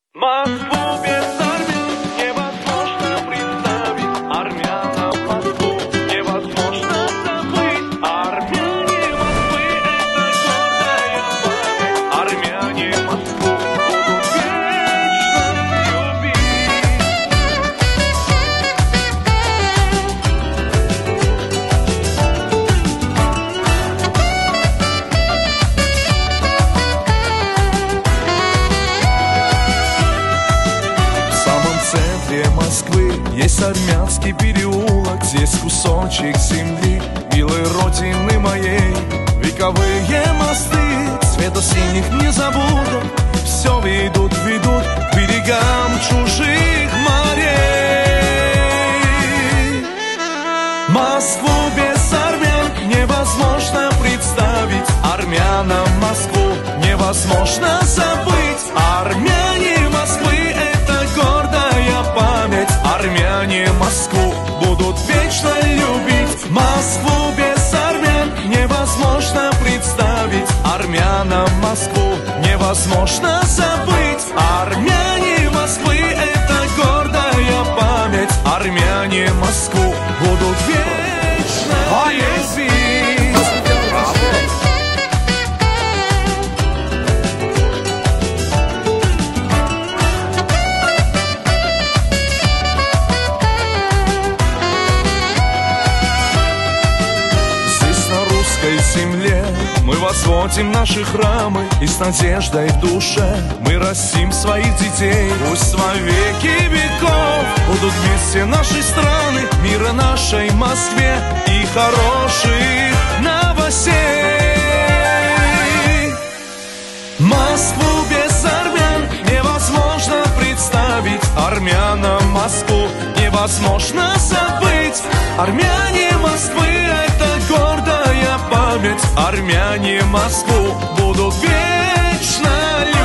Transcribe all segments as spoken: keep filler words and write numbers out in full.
Москву без армии невозможно представить. Армянам Москву невозможно забыть. Армяне Москвы — это гордая память. Армяне Москву будут вечно любить. В самом центре Москвы есть армянский переулок. Здесь кусочек земли, милой родины моей. Вековые мосты цвета синих незабудок все ведут, ведут к берегам чужих морей. Москву без армян невозможно представить. Армянам Москву невозможно забыть. Армяне Москвы — это гордая память. Армяне Москву будут вечно любить. Москву без армян невозможно представить. Армянам Москву невозможно забыть. Армяне Москвы — это гордая память. Армяне Москву будут вечно любить. Здесь, на русской земле, мы возводим наши храмы, и с надеждой в душе мы растим своих детей. Пусть во веки веков будут вместе наши страны, мира нашей Москве и хороших новостей. Москву без армян невозможно представить. Армянам Москву невозможно забыть. Армяне Москвы — это гордая память. Армяне Москву будут вечно любить.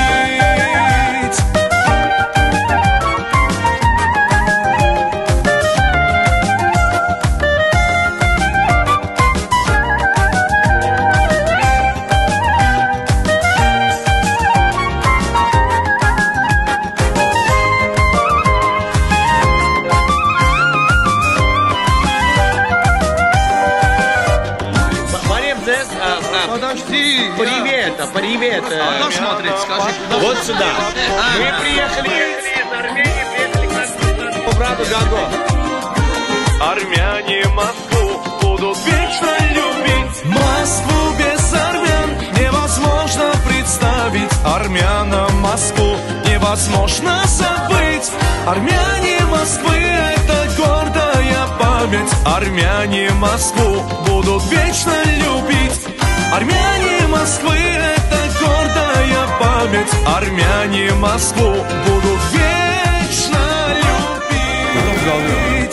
Подожди. Привет, а привет. Кто смотрит, скажи. Вот сюда. Мы приехали из Армении, приехали к нашему брату Гаго. Армяне Москву будут вечно любить. Москву без армян невозможно представить. Армянам Москву невозможно забыть. Армяне Москвы — это гордая память. Армяне Москву будут вечно любить. Армяне Москвы — это гордая память. Армяне Москву будут вечно любить.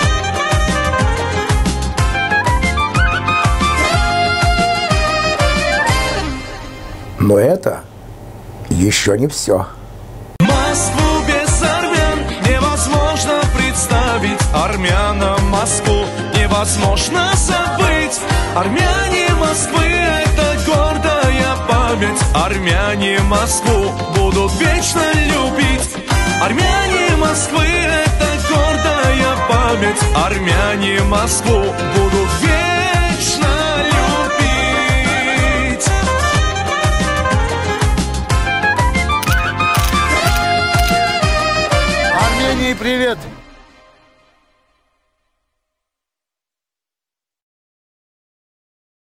Но это еще не все. Москву без армян невозможно представить. Армянам Москву невозможно забыть. Армяне Москвы — это гордая память. Армяне Москву будут вечно любить. Армяне Москвы — это гордая память. Армяне Москву будут вечно любить. Армении привет.